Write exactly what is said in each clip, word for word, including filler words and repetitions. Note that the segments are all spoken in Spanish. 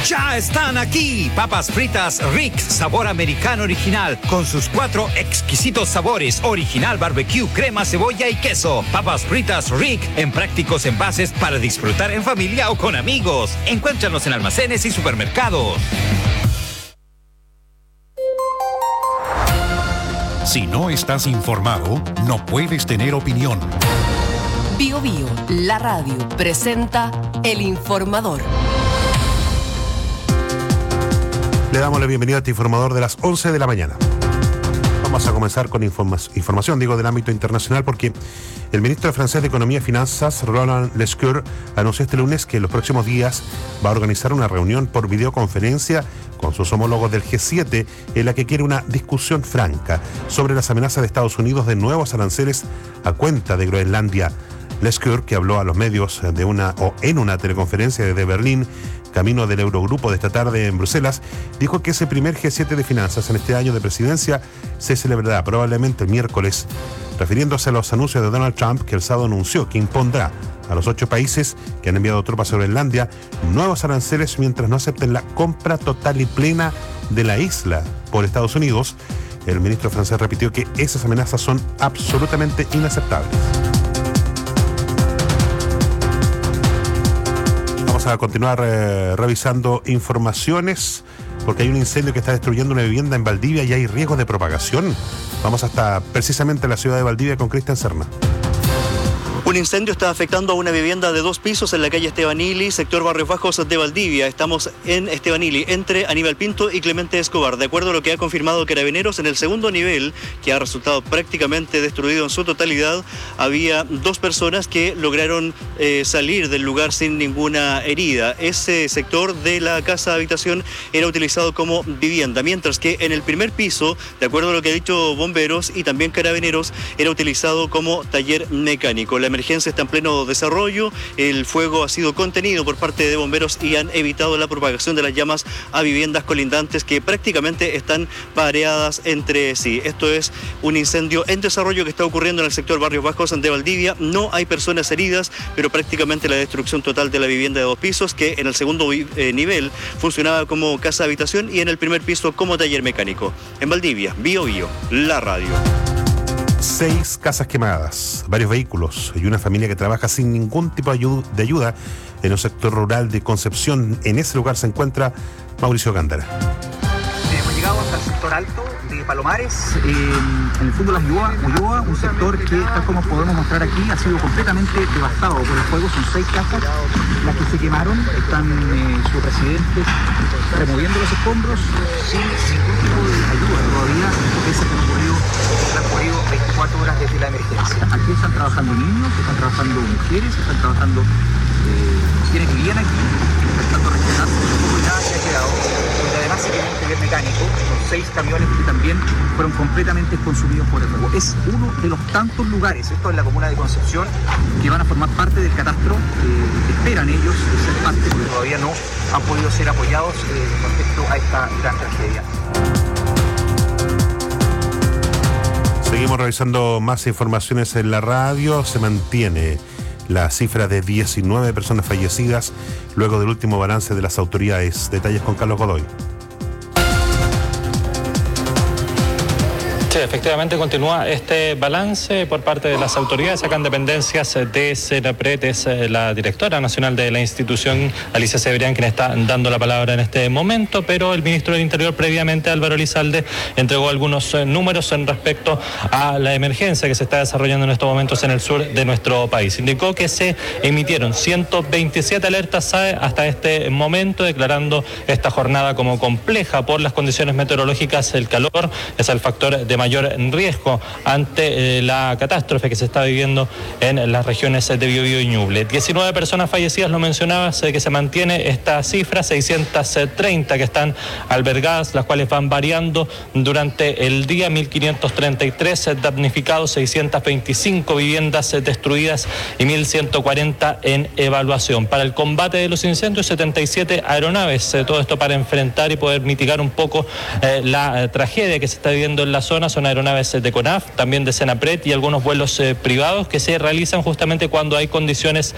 Ya están aquí, papas fritas Rick, sabor americano original, con sus cuatro exquisitos sabores, original, barbecue, crema, cebolla y queso. Papas fritas Rick, en prácticos envases para disfrutar en familia o con amigos. Encuéntranos en almacenes y supermercados. Si no estás informado, no puedes tener opinión. Bio Bio, la radio, presenta El Informador. Le damos la bienvenida a este informador de las once de la mañana. Vamos a comenzar con informa- información, digo, del ámbito internacional, porque el ministro francés de Economía y Finanzas, Roland Lescure, anunció este lunes que en los próximos días va a organizar una reunión por videoconferencia con sus homólogos del G siete, en la que quiere una discusión franca sobre las amenazas de Estados Unidos de nuevos aranceles a cuenta de Groenlandia. Lescure, que habló a los medios de una o en una teleconferencia desde Berlín, camino del Eurogrupo de esta tarde en Bruselas, dijo que ese primer G siete de finanzas en este año de presidencia se celebrará probablemente el miércoles, refiriéndose a los anuncios de Donald Trump, que el sábado anunció que impondrá a los ocho países que han enviado tropas a Groenlandia nuevos aranceles mientras no acepten la compra total y plena de la isla por Estados Unidos. El ministro francés repitió que esas amenazas son absolutamente inaceptables. Vamos a continuar eh, revisando informaciones, porque hay un incendio que está destruyendo una vivienda en Valdivia y hay riesgo de propagación. Vamos hasta precisamente la ciudad de Valdivia con Cristian Serna. Un incendio está afectando a una vivienda de dos pisos en la calle Estebanili, sector Barrios Bajos de Valdivia. Estamos en Estebanili, entre Aníbal Pinto y Clemente Escobar. De acuerdo a lo que ha confirmado Carabineros, en el segundo nivel, que ha resultado prácticamente destruido en su totalidad, había dos personas que lograron eh, salir del lugar sin ninguna herida. Ese sector de la casa habitación era utilizado como vivienda, mientras que en el primer piso, de acuerdo a lo que ha dicho Bomberos y también Carabineros, era utilizado como taller mecánico. La emergencia está en pleno desarrollo, el fuego ha sido contenido por parte de bomberos y han evitado la propagación de las llamas a viviendas colindantes que prácticamente están pareadas entre sí. Esto es un incendio en desarrollo que está ocurriendo en el sector Barrios Bajos de Valdivia. No hay personas heridas, pero prácticamente la destrucción total de la vivienda de dos pisos, que en el segundo eh, nivel funcionaba como casa habitación y en el primer piso como taller mecánico. En Valdivia, Bio Bio, la radio. Seis casas quemadas, varios vehículos y una familia que trabaja sin ningún tipo de ayuda en un sector rural de Concepción. En ese lugar se encuentra Mauricio Gándara. Hemos llegado hasta el sector alto de Palomares, eh, en el fondo de las Ulloa, Ulloa, un sector que, tal como podemos mostrar aquí, ha sido completamente devastado por el fuego. Son seis casas las que se quemaron, están eh, sus residentes removiendo los escombros sin ningún tipo de ayuda todavía, pese a que han ocurrido, han ocurrido veinticuatro horas desde la emergencia. Aquí están trabajando niños, están trabajando mujeres, están trabajando eh, quienes vivían aquí, intentando rescatarse un poco ya que ha quedado, donde además se tiene un taller mecánico, con seis camiones que también fueron completamente consumidos por el fuego. Es uno de los tantos lugares, esto es la comuna de Concepción, que van a formar parte del catastro, eh, esperan ellos ser parte, porque todavía no han podido ser apoyados eh, con respecto a esta gran tragedia. Seguimos revisando más informaciones en la radio. Se mantiene la cifra de diecinueve personas fallecidas luego del último balance de las autoridades. Detalles con Carlos Godoy. Sí, efectivamente continúa este balance por parte de las autoridades. Sacan dependencias de Senapred, es la directora nacional de la institución, Alicia Cebrián, quien está dando la palabra en este momento, pero el ministro del Interior previamente, Álvaro Elizalde, entregó algunos números en respecto a la emergencia que se está desarrollando en estos momentos en el sur de nuestro país. Indicó que se emitieron ciento veintisiete alertas S A E hasta este momento, declarando esta jornada como compleja por las condiciones meteorológicas. El calor es el factor de mayor riesgo ante eh, la catástrofe que se está viviendo en las regiones de Biobío y Ñuble. diecinueve personas fallecidas, lo mencionabas, eh, que se mantiene esta cifra, seiscientos treinta que están albergadas, las cuales van variando durante el día, mil quinientos treinta y tres damnificados, seiscientas veinticinco viviendas destruidas y mil ciento cuarenta en evaluación. Para el combate de los incendios, setenta y siete aeronaves, eh, todo esto para enfrentar y poder mitigar un poco eh, la eh, tragedia que se está viviendo en la zona. Son aeronaves de CONAF, también de Senapred y algunos vuelos eh, privados que se realizan justamente cuando hay condiciones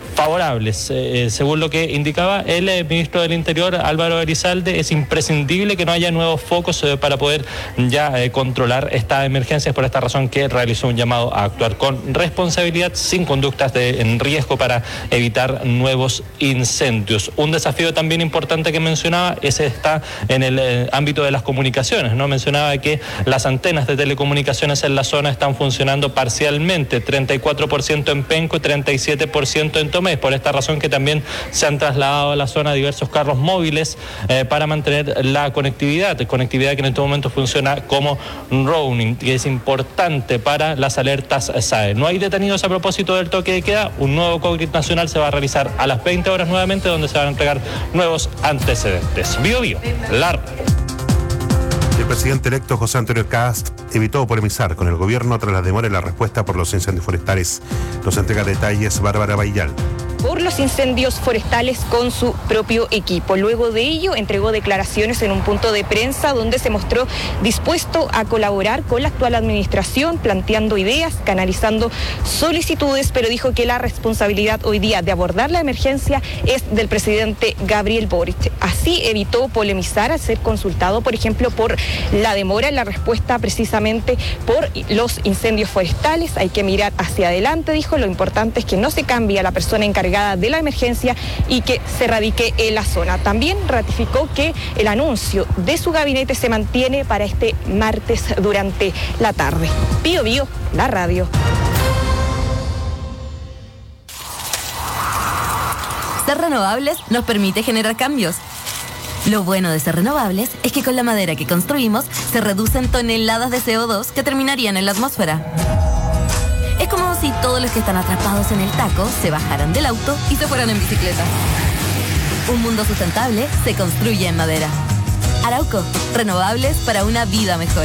favorables. Eh, según lo que indicaba el eh, ministro del Interior, Álvaro Elizalde, es imprescindible que no haya nuevos focos eh, para poder ya eh, controlar esta emergencia. Es por esta razón que realizó un llamado a actuar con responsabilidad, sin conductas de, en riesgo, para evitar nuevos incendios. Un desafío también importante que mencionaba, ese está en el eh, ámbito de las comunicaciones, ¿no? Mencionaba que las antenas de telecomunicaciones en la zona están funcionando parcialmente, treinta y cuatro por ciento en Penco y treinta y siete por ciento en Tomé. Por esta razón que también se han trasladado a la zona diversos carros móviles eh, para mantener la conectividad, conectividad que en este momento funciona como roaming, que es importante para las alertas S A E. No hay detenidos a propósito del toque de queda. Un nuevo COVID nacional se va a realizar a las veinte horas nuevamente, donde se van a entregar nuevos antecedentes. Bio Bio, la radio. El presidente electo José Antonio Cast evitó polemizar con el gobierno tras la demora en la respuesta por los incendios forestales. Nos entrega detalles Bárbara Baillal. Por los incendios forestales con su propio equipo. Luego de ello, entregó declaraciones en un punto de prensa donde se mostró dispuesto a colaborar con la actual administración, planteando ideas, canalizando solicitudes, pero dijo que la responsabilidad hoy día de abordar la emergencia es del presidente Gabriel Boric. Así evitó polemizar al ser consultado, por ejemplo, por la demora en la respuesta precisamente por los incendios forestales. Hay que mirar hacia adelante, dijo. Lo importante es que no se cambie a la persona encargada de la emergencia y que se radique en la zona. También ratificó que el anuncio de su gabinete se mantiene para este martes durante la tarde. Bio Bio, la radio. Ser renovables nos permite generar cambios. Lo bueno de ser renovables es que con la madera que construimos se reducen toneladas de C O dos que terminarían en la atmósfera. Es como si todos los que están atrapados en el taco se bajaran del auto y se fueran en bicicleta. Un mundo sustentable se construye en madera. Arauco, renovables para una vida mejor.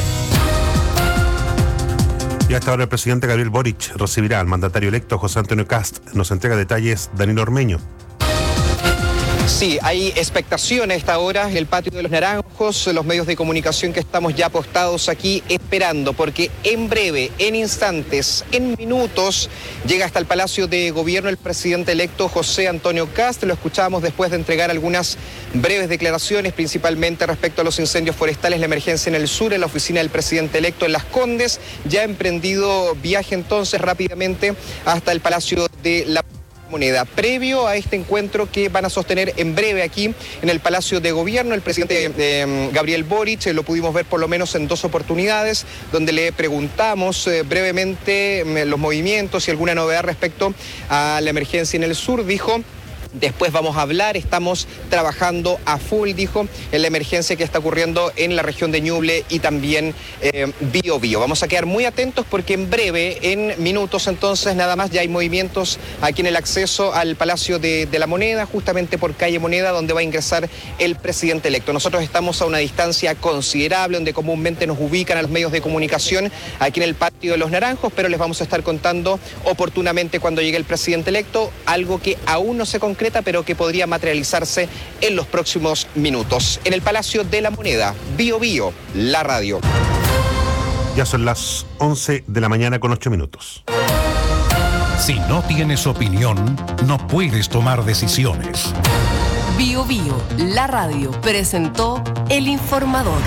Y hasta ahora el presidente Gabriel Boric recibirá al mandatario electo José Antonio Cast. Nos entrega detalles Danilo Ormeño. Sí, hay expectación a esta hora, el patio de los Naranjos, los medios de comunicación que estamos ya postados aquí esperando, porque en breve, en instantes, en minutos, llega hasta el Palacio de Gobierno el presidente electo José Antonio Cast. Lo escuchamos después de entregar algunas breves declaraciones, principalmente respecto a los incendios forestales, la emergencia en el sur, en la oficina del presidente electo en Las Condes. Ya ha emprendido viaje entonces rápidamente hasta el Palacio de la Moneda. Previo a este encuentro que van a sostener en breve aquí en el Palacio de Gobierno, el presidente eh, Gabriel Boric, eh, lo pudimos ver por lo menos en dos oportunidades, donde le preguntamos eh, brevemente eh, los movimientos y alguna novedad respecto a la emergencia en el sur. Dijo: después vamos a hablar, estamos trabajando a full, dijo, en la emergencia que está ocurriendo en la región de Ñuble y también eh, Bio Bio. Vamos a quedar muy atentos porque en breve, en minutos entonces, nada más, ya hay movimientos aquí en el acceso al Palacio de, de la Moneda, justamente por calle Moneda, donde va a ingresar el presidente electo. Nosotros estamos a una distancia considerable, donde comúnmente nos ubican a los medios de comunicación aquí en el patio de los Naranjos, pero les vamos a estar contando oportunamente cuando llegue el presidente electo, algo que aún no se concreta, pero que podría materializarse en los próximos minutos. En el Palacio de la Moneda, Bio Bio, la radio. Ya son las once de la mañana con ocho minutos. Si no tienes opinión, no puedes tomar decisiones. Bio Bio, la radio, presentó El Informador.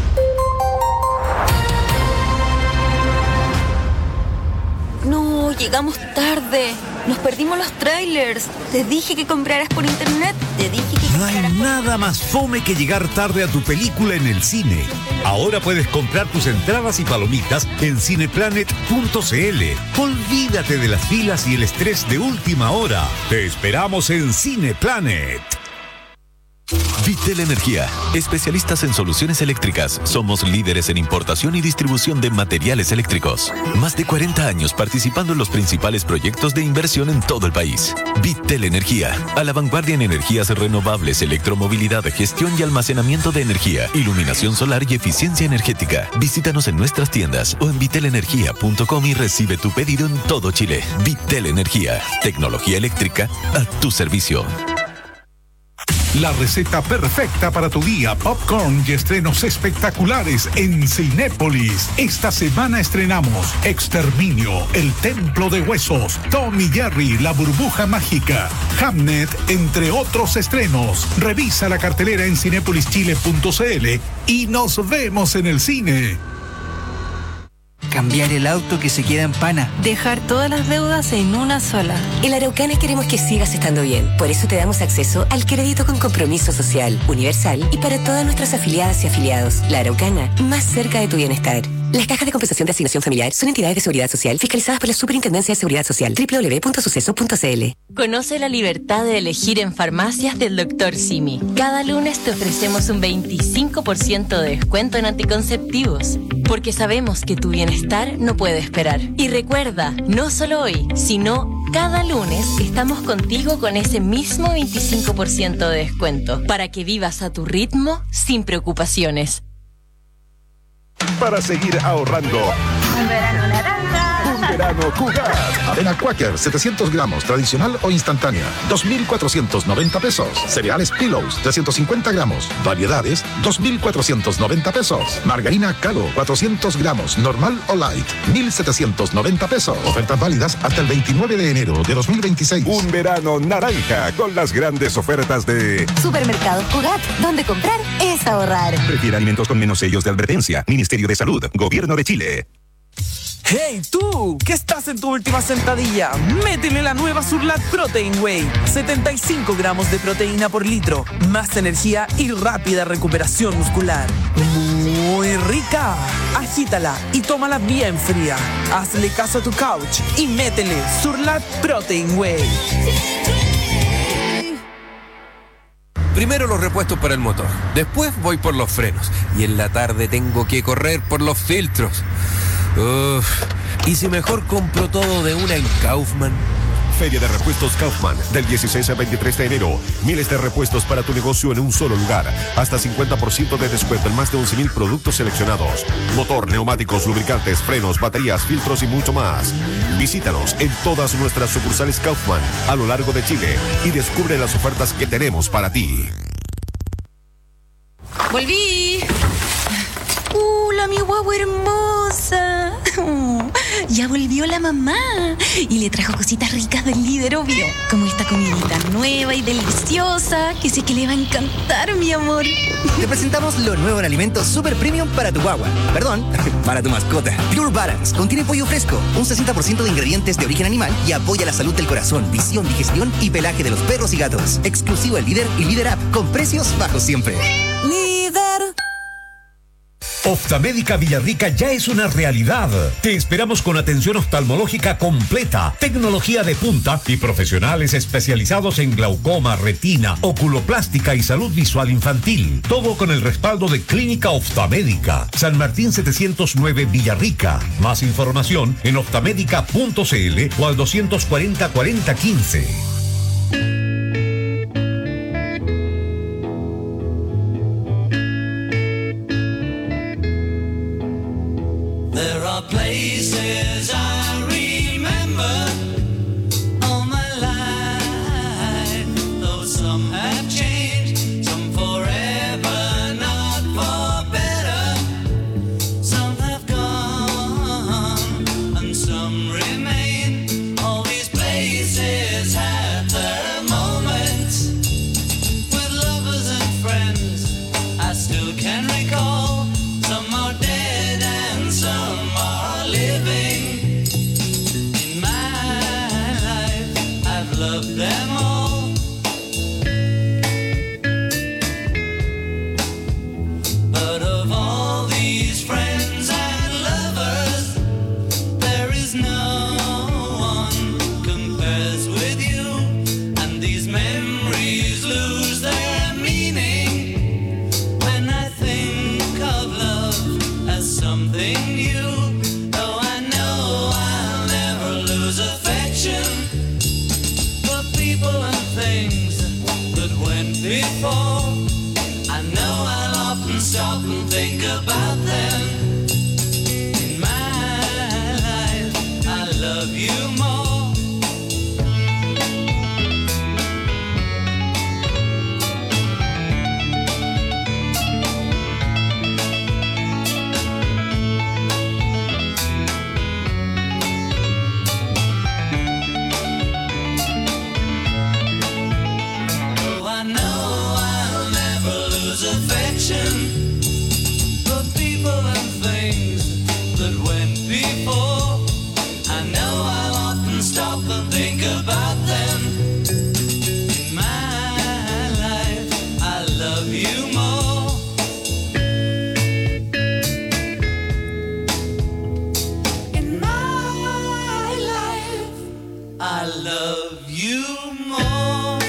No, llegamos tarde. Nos perdimos los trailers. Te dije que compraras por internet. Te dije que No hay nada más fome que llegar tarde a tu película en el cine. Ahora puedes comprar tus entradas y palomitas en cineplanet punto c l. Olvídate de las filas y el estrés de última hora. Te esperamos en Cineplanet. Vitel Energía, especialistas en soluciones eléctricas. Somos líderes en importación y distribución de materiales eléctricos. Más de cuarenta años participando en los principales proyectos de inversión en todo el país. Vitel Energía, a la vanguardia en energías renovables, electromovilidad, gestión y almacenamiento de energía, iluminación solar y eficiencia energética. Visítanos en nuestras tiendas o en vitel energía punto com y recibe tu pedido en todo Chile. Vitel Energía, tecnología eléctrica a tu servicio. La receta perfecta para tu día. Popcorn y estrenos espectaculares en Cinépolis. Esta semana estrenamos Exterminio, El Templo de Huesos, Tom y Jerry, La Burbuja Mágica, Hamnet, entre otros estrenos. Revisa la cartelera en cinépolis chile punto c l y nos vemos en el cine. Cambiar el auto que se queda en pana. Dejar todas las deudas en una sola. En La Araucana queremos que sigas estando bien. Por eso te damos acceso al crédito con compromiso social, universal y para todas nuestras afiliadas y afiliados. La Araucana, más cerca de tu bienestar. Las cajas de compensación de asignación familiar son entidades de seguridad social fiscalizadas por la Superintendencia de Seguridad Social. doble u doble u doble u punto suceso punto c l. Conoce la libertad de elegir en farmacias del doctor Simi. Cada lunes te ofrecemos un veinticinco por ciento de descuento en anticonceptivos, porque sabemos que tu bienestar no puede esperar. Y recuerda, no solo hoy, sino cada lunes estamos contigo con ese mismo veinticinco por ciento de descuento, para que vivas a tu ritmo sin preocupaciones. Para seguir ahorrando. Un verano naranja. Un verano Cugat. Avena Quaker, setecientos gramos, tradicional o instantánea, dos mil cuatrocientos noventa pesos. Cereales Pillows, trescientos cincuenta gramos. Variedades, dos mil cuatrocientos noventa pesos. Margarina Calo, cuatrocientos gramos, normal o light, mil setecientos noventa pesos. Ofertas válidas hasta el veintinueve de enero de dos mil veintiséis. Un verano naranja con las grandes ofertas de Supermercados Cugat, donde comprar es ahorrar. Prefiere alimentos con menos sellos de advertencia. Ministerio de Salud, Gobierno de Chile. ¡Hey, tú! ¿Qué estás en tu última sentadilla? Métele la nueva Surlat Protein Whey. setenta y cinco gramos de proteína por litro. Más energía y rápida recuperación muscular. Muy rica. Agítala y tómala bien fría. Hazle caso a tu couch y métele Surlat Protein Whey. Primero los repuestos para el motor. Después voy por los frenos. Y en la tarde tengo que correr por los filtros. Uf, ¿y si mejor compro todo de una en Kaufman? Feria de Repuestos Kaufman, del dieciséis al veintitrés de enero. Miles de repuestos para tu negocio en un solo lugar. Hasta cincuenta por ciento de descuento en más de once mil productos seleccionados. Motor, neumáticos, lubricantes, frenos, baterías, filtros y mucho más. Visítanos en todas nuestras sucursales Kaufman a lo largo de Chile y descubre las ofertas que tenemos para ti. ¡Volví! ¡Uh, mi guagua hermosa! Oh, ya volvió la mamá y le trajo cositas ricas del líder, obvio, como esta comidita nueva y deliciosa que sé que le va a encantar, mi amor. Te presentamos lo nuevo en alimentos super premium para tu guagua. Perdón, para tu mascota. Pure Balance contiene pollo fresco, un sesenta por ciento de ingredientes de origen animal y apoya la salud del corazón, visión, digestión y pelaje de los perros y gatos. Exclusivo en Líder y Líder App, con precios bajos siempre. ¡Líder! Oftalmédica Villarrica ya es una realidad. Te esperamos con atención oftalmológica completa, tecnología de punta y profesionales especializados en glaucoma, retina, oculoplástica y salud visual infantil. Todo con el respaldo de Clínica Oftalmédica. San Martín setecientos nueve Villarrica. Más información en oftalmédica punto c l o al doscientos cuarenta cuarenta quince. Places I remember all my life, though some have changed, some forever, not for better. Some have gone and some remain. All these places have their moments with lovers and friends I still can recall. Some are dead and some are living. In my life, I've loved them all. But of all these friends and lovers, there is no one compares with you. And these memories lose their meaning when I think of love as something new. Though I know I'll never lose affection for people and things that went before. I know I'll often stop and think about them. In my life, I love you more. conversation, the people and things that went before. I know I'll often stop and think about them. In my life, I love you more. In my life, I love you more.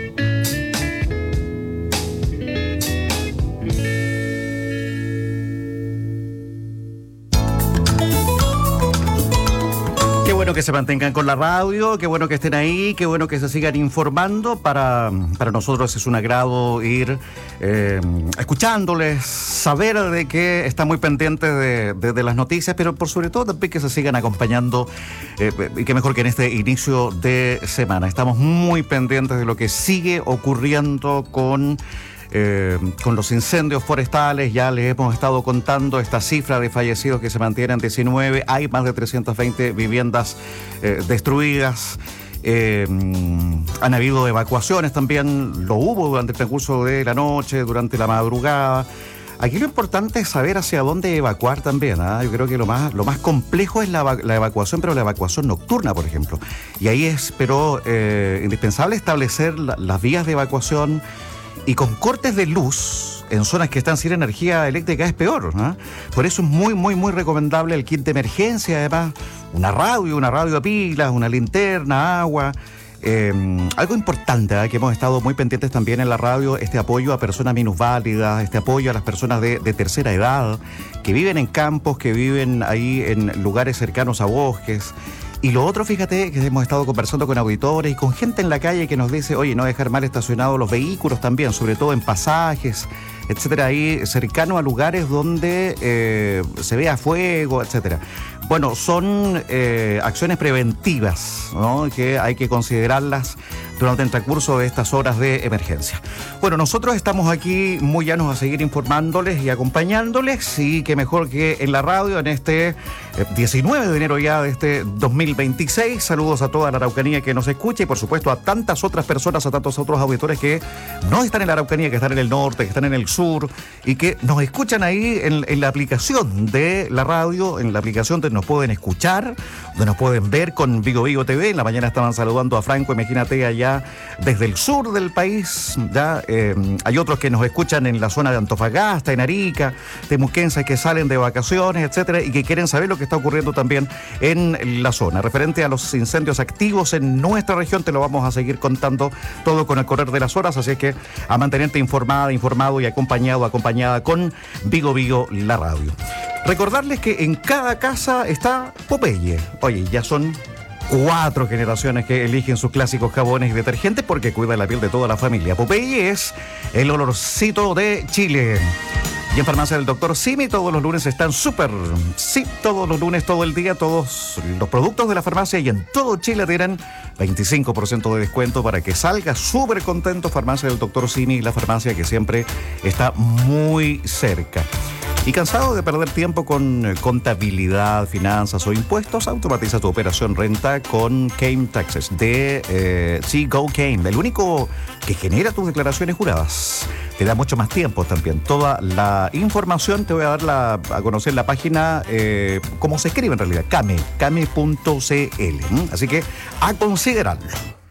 Qué bueno que se mantengan con la radio, qué bueno que estén ahí, qué bueno que se sigan informando. Para, para nosotros es un agrado ir eh, escuchándoles, saber de que están muy pendientes de, de, de las noticias, pero por sobre todo también que se sigan acompañando, eh, y qué mejor que en este inicio de semana. Estamos muy pendientes de lo que sigue ocurriendo con... Eh, con los incendios forestales. Ya les hemos estado contando esta cifra de fallecidos que se mantiene en diecinueve. Hay más de trescientas veinte viviendas eh, destruidas. Eh, han habido evacuaciones también, lo hubo durante el transcurso de la noche, durante la madrugada. Aquí lo importante es saber hacia dónde evacuar también, ¿eh? Yo creo que lo más, lo más complejo es la, la evacuación, pero la evacuación nocturna, por ejemplo. Y ahí es, pero, eh, indispensable establecer la, las vías de evacuación. Y con cortes de luz en zonas que están sin energía eléctrica es peor, ¿no? Por eso es muy, muy, muy recomendable el kit de emergencia, además, una radio, una radio a pilas, una linterna, agua. Eh, algo importante, ¿eh? Que hemos estado muy pendientes también en la radio, este apoyo a personas minusválidas, este apoyo a las personas de, de tercera edad, que viven en campos, que viven ahí en lugares cercanos a bosques. Y lo otro, fíjate, que hemos estado conversando con auditores y con gente en la calle que nos dice, oye, no dejar mal estacionados los vehículos también, sobre todo en pasajes, etcétera, ahí cercano a lugares donde eh, se vea fuego, etcétera. Bueno, son eh, acciones preventivas, ¿no?, que hay que considerarlas durante el transcurso de estas horas de emergencia. Bueno, nosotros estamos aquí muy llanos a seguir informándoles y acompañándoles, y qué mejor que en la radio en este eh, diecinueve de enero ya de este dos mil veintiséis. Saludos a toda la Araucanía que nos escucha y por supuesto a tantas otras personas, a tantos otros auditores que no están en la Araucanía, que están en el norte, que están en el sur y que nos escuchan ahí en, en la aplicación de la radio, en la aplicación donde nos pueden escuchar, donde nos pueden ver con Vigo Vigo T V. En la mañana estaban saludando a Franco, imagínate, allá desde el sur del país. Ya eh, hay otros que nos escuchan en la zona de Antofagasta, en Arica, temuquenses que salen de vacaciones, etcétera, y que quieren saber lo que está ocurriendo también en la zona. Referente a los incendios activos en nuestra región, te lo vamos a seguir contando todo con el correr de las horas, así es que a mantenerte informada, informado y acompañado, acompañada con Vigo Vigo, la radio. Recordarles que en cada casa está Popeye. Oye, ya son cuatro generaciones que eligen sus clásicos jabones y detergentes porque cuida la piel de toda la familia. Popeye es el olorcito de Chile. Y en Farmacia del Doctor Simi todos los lunes están súper, sí, todos los lunes, todo el día, todos los productos de la farmacia y en todo Chile tienen veinticinco por ciento de descuento para que salga súper contento. Farmacia del Doctor Simi, la farmacia que siempre está muy cerca. ¿Y cansado de perder tiempo con contabilidad, finanzas o impuestos? Automatiza tu operación renta con Kame Taxes de eh, sí, Go Kame, el único que genera tus declaraciones juradas. Te da mucho más tiempo también. Toda la información te voy a dar la, a conocer la página, eh, cómo se escribe en realidad, Kame, kame punto c l. ¿Mm? Así que a considerarlo.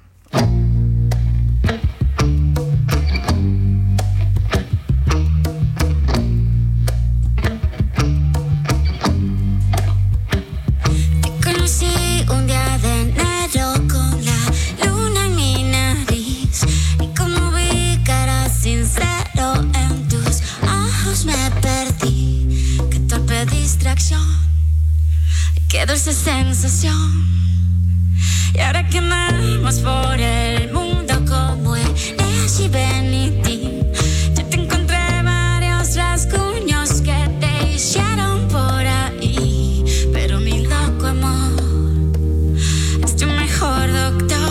Qué dulce sensación. Y ahora que andamos por el mundo como el Easy Benity, yo te encontré varios rasguños que te hicieron por ahí. Pero mi loco amor es tu mejor doctor.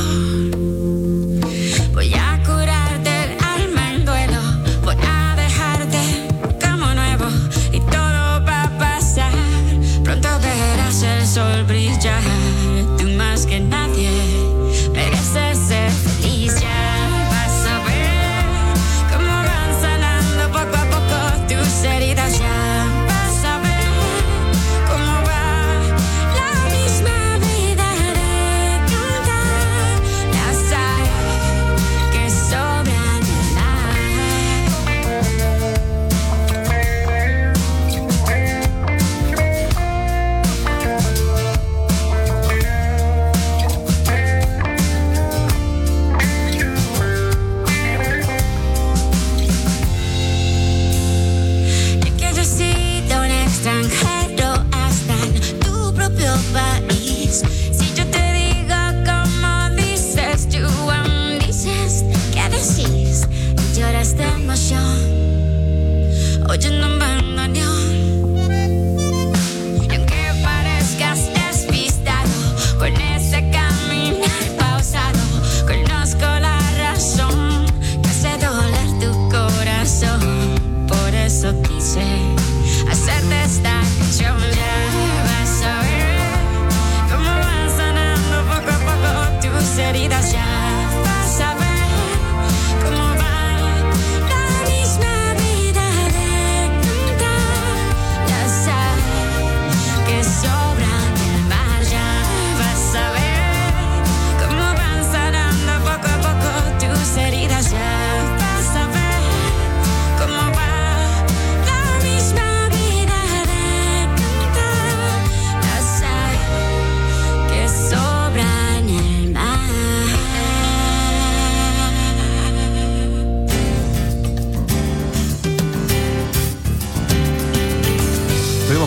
Voy a curarte el alma en duelo, voy a dejarte como nuevo y todo va a pasar. Pronto verás el sol brillar. Tú más que nadie mereces ser feliz. Ya vas a ver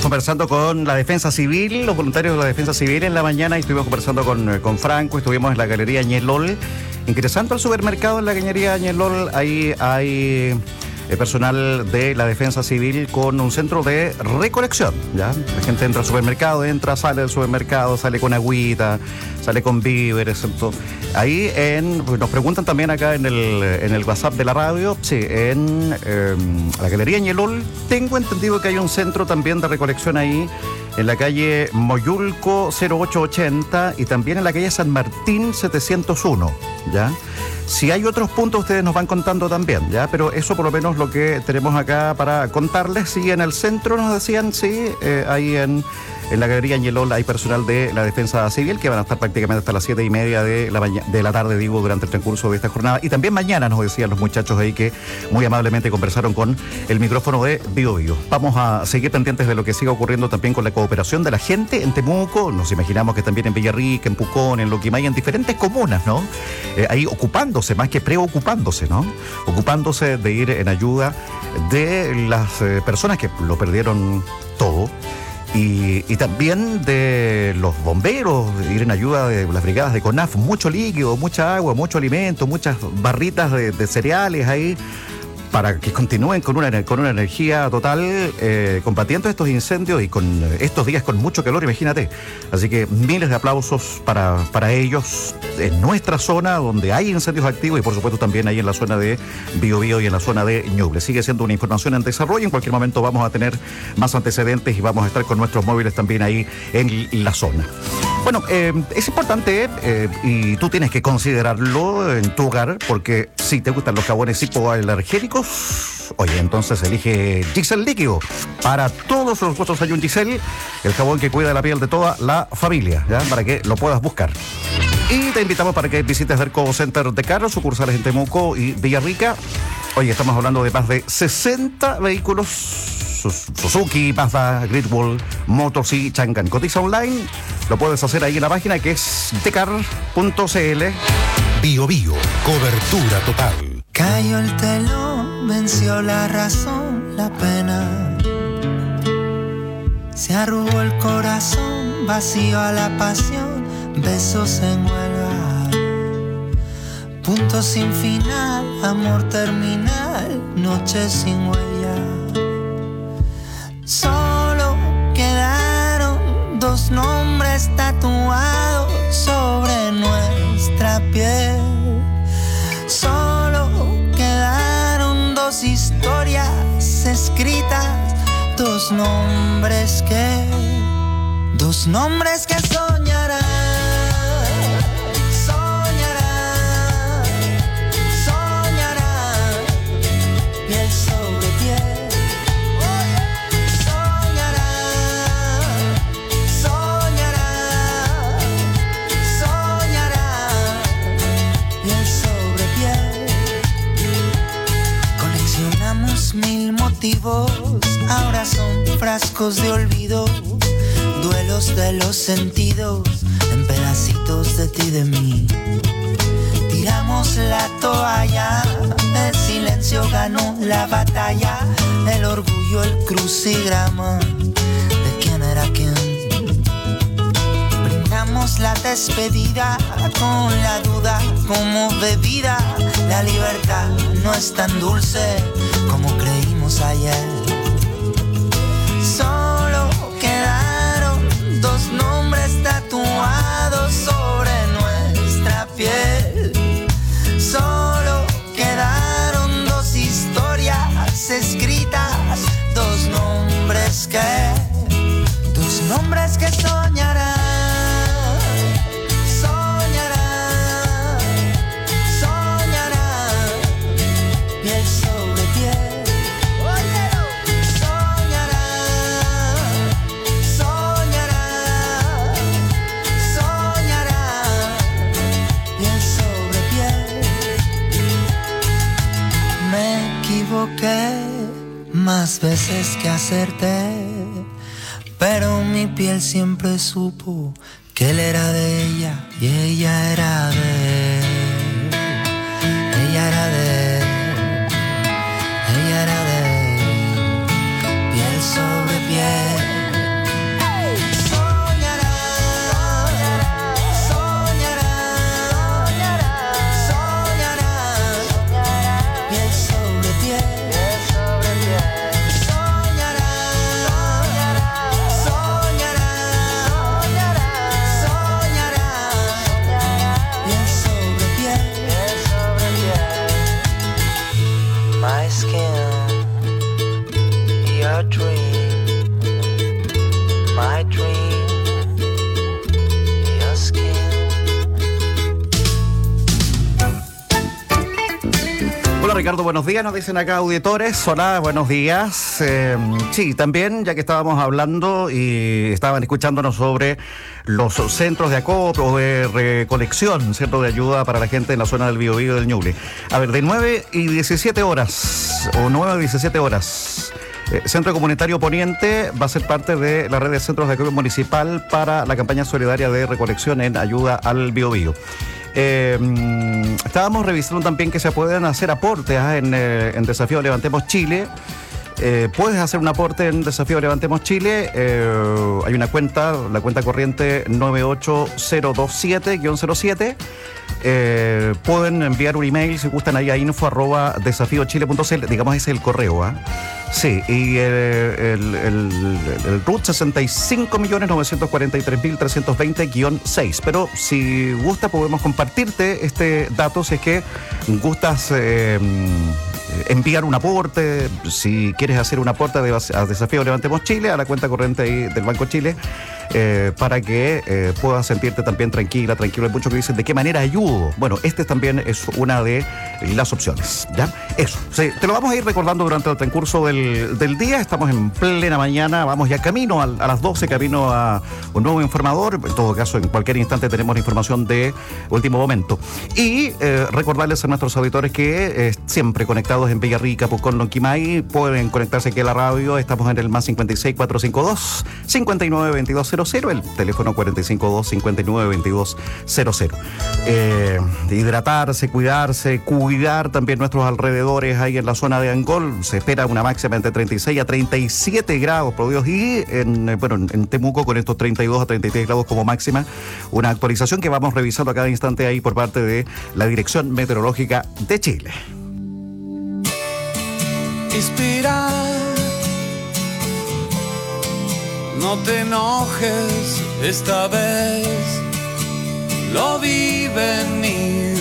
conversando con la Defensa Civil, los voluntarios de la Defensa Civil en la mañana, y estuvimos conversando con, con Franco, estuvimos en la Galería Ñelol, ingresando al supermercado en la Galería Ñelol, ahí hay eh, personal de la Defensa Civil con un centro de recolección, ¿ya? La gente entra al supermercado, entra, sale del supermercado, sale con agüita, sale con víveres, entonces, ahí en, pues nos preguntan también acá en el, en el WhatsApp de la radio, sí, en eh, la Galería Ñelol, tengo entendido que hay un centro también de recolección ahí, en la calle Moyulco cero ocho ochenta y también en la calle San Martín setecientos uno, ¿ya? Si hay otros puntos, ustedes nos van contando también, ¿ya? Pero eso por lo menos lo que tenemos acá para contarles. Sí, en el centro nos decían, sí, eh, ahí en, en la Galería Ñelol hay personal de la Defensa Civil que van a estar prácticamente hasta las siete y media de la, de la tarde, digo, durante el transcurso de esta jornada. Y también mañana nos decían los muchachos ahí que muy amablemente conversaron con el micrófono de Bio Bio. Vamos a seguir pendientes de lo que siga ocurriendo también con la cooperación de la gente en Temuco. Nos imaginamos que también en Villarrica, en Pucón, en Loquimay, en diferentes comunas, ¿no? Eh, ahí ocupando más que preocupándose, ¿no? Ocupándose de ir en ayuda de las eh, personas que lo perdieron todo y, y también de los bomberos, de ir en ayuda de las brigadas de CONAF, mucho líquido, mucha agua, mucho alimento, muchas barritas de, de cereales ahí para que continúen con una, con una energía total, eh, combatiendo estos incendios y con estos días con mucho calor, imagínate. Así que miles de aplausos para, para ellos en nuestra zona donde hay incendios activos y por supuesto también ahí en la zona de Biobío y en la zona de Ñuble. Sigue siendo una información en desarrollo, en cualquier momento vamos a tener más antecedentes y vamos a estar con nuestros móviles también ahí en la zona. Bueno, eh, es importante eh, y tú tienes que considerarlo en tu hogar porque si te gustan los jabones hipoalergénicos, oye, entonces elige Gixel Líquido. Para todos los gustos hay un Gixel, el jabón que cuida la piel de toda la familia, ¿ya? Para que lo puedas buscar. Y te invitamos para que visites Derco Center de Carros, sucursales en Temuco y Villarrica. Oye, estamos hablando de más de sesenta vehículos Suzuki, Mazda, Great Wall, Motors y Changan. Cotiza online, lo puedes hacer ahí en la página que es decar punto c l. Bio Bio, cobertura total. Cayó el telón, venció la razón, la pena. Se arrugó el corazón, vacío a la pasión, besos en huelga. Punto sin final, amor terminal, noche sin huella. Solo quedaron dos nombres tatuados sobre nuestra piel. Solo quedaron dos historias escritas, dos nombres que, dos nombres que soñarán. Ahora son frascos de olvido, duelos de los sentidos, en pedacitos de ti, de mí. Tiramos la toalla, el silencio ganó la batalla, el orgullo, el crucigrama de quién era quién. Brindamos la despedida con la duda como bebida, la libertad no es tan dulce como creímos ayer. Solo quedaron dos nombres tatuados sobre nuestra piel. Solo quedaron dos historias escritas, dos nombres que, dos nombres que soñarán. Más veces que acerté, pero mi piel siempre supo que él era de ella y ella era de él. Ella era de él, ella era de él. Piel sobre piel, skin, your dream, my dream, your skin. Hola Ricardo, buenos días, nos dicen acá auditores. Hola, buenos días. Eh, sí, también ya que estábamos hablando y estaban escuchándonos sobre los centros de acopio o de recolección, centros de ayuda para la gente en la zona del Biobío y del Ñuble. A ver, de nueve y diecisiete horas, o nueve a diecisiete horas, eh, Centro Comunitario Poniente va a ser parte de la red de centros de acopio municipal para la campaña solidaria de recolección en ayuda al Biobío. Eh, estábamos revisando también que se pueden hacer aportes ¿eh? en, eh, en Desafío Levantemos Chile. Eh, puedes hacer un aporte en Desafío Levantemos Chile. Eh, hay una cuenta, la cuenta corriente nueve ocho cero dos siete guión cero siete. Eh, pueden enviar un email si gustan ahí a info arroba desafío chile punto c l, digamos ese es el correo, ¿eh? Sí, y el, el, el, el R U T sesenta y cinco millones novecientos cuarenta y tres mil trescientos veinte guión seis. Pero si gusta podemos compartirte este dato si es que gustas eh, enviar un aporte, si quieres hacer un aporte de, a Desafío Levantemos Chile, a la cuenta corriente ahí del Banco Chile, eh, para que eh, puedas sentirte también tranquila, tranquilo. Hay muchos que dicen, ¿de qué manera ayudo? Bueno, este también es una de las opciones, ¿ya? Eso, sí, te lo vamos a ir recordando durante el transcurso del, del día. Estamos en plena mañana, vamos ya camino a, a las doce, camino a un nuevo informador. En todo caso, en cualquier instante tenemos la información de último momento. Y eh, recordarles a nuestros auditores que eh, siempre conectados en Villarrica, Pucón, Lonquimay, pueden conectarse aquí a la radio. Estamos en el más cincuenta y seis, cuatrocientos cincuenta y dos, cincuenta y nueve, veintidós cero cero, el teléfono cuarenta y cinco dos, cincuenta y nueve, veintidós cero cero. Eh, hidratarse, cuidarse, cuidar también nuestros alrededores ahí en la zona de Angol. Se espera una máxima entre treinta y seis a treinta y siete grados, por Dios, y en, bueno, en Temuco con estos treinta y dos a treinta y tres grados como máxima. Una actualización que vamos revisando a cada instante ahí por parte de la Dirección Meteorológica de Chile. Inspira, no te enojes, esta vez lo vi venir.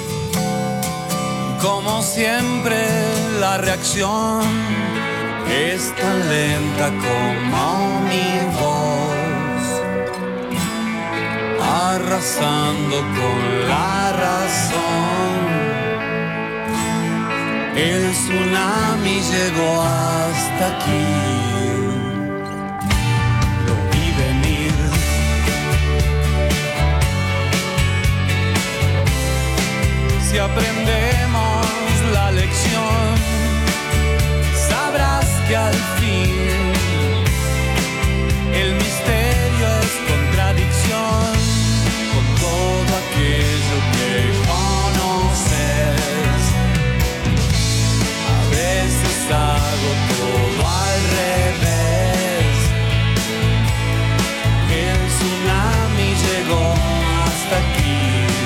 Como siempre la reacción es tan lenta como mi voz, arrasando con la razón. El tsunami llegó hasta aquí. Lo vi venir. Si aprendemos la lección, sabrás que al fin el misterio es contradicción con todo aquello que conoces. A veces hago todo al revés. El tsunami llegó hasta aquí.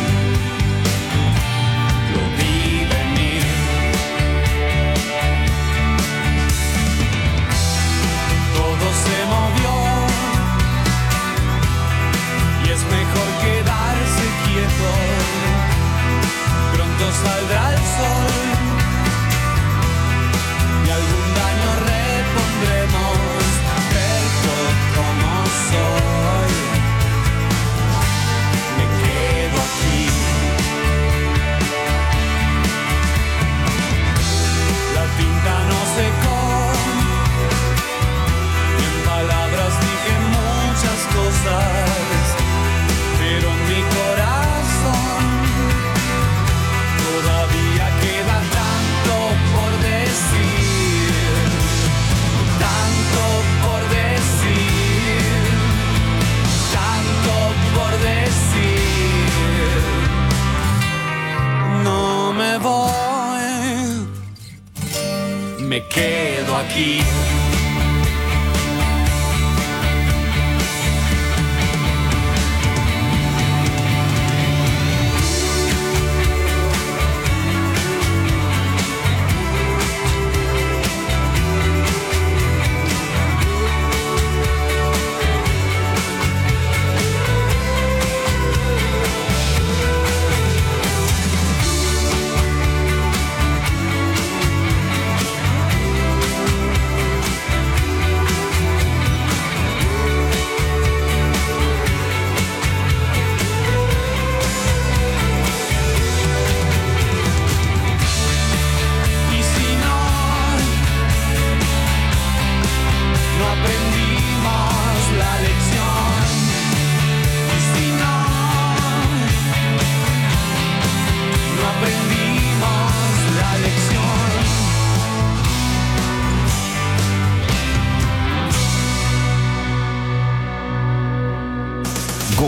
Lo vi venir. Todo se movió y es mejor quedarse quieto. Pronto saldrá el sol. Repondremos, perfecto como soy. Me quedo aquí. La tinta no secó. Y en palabras dije muchas cosas, pero en mi corazón todavía queda tanto por decir. Tanto por decir, tanto por decir. No me voy, me quedo aquí.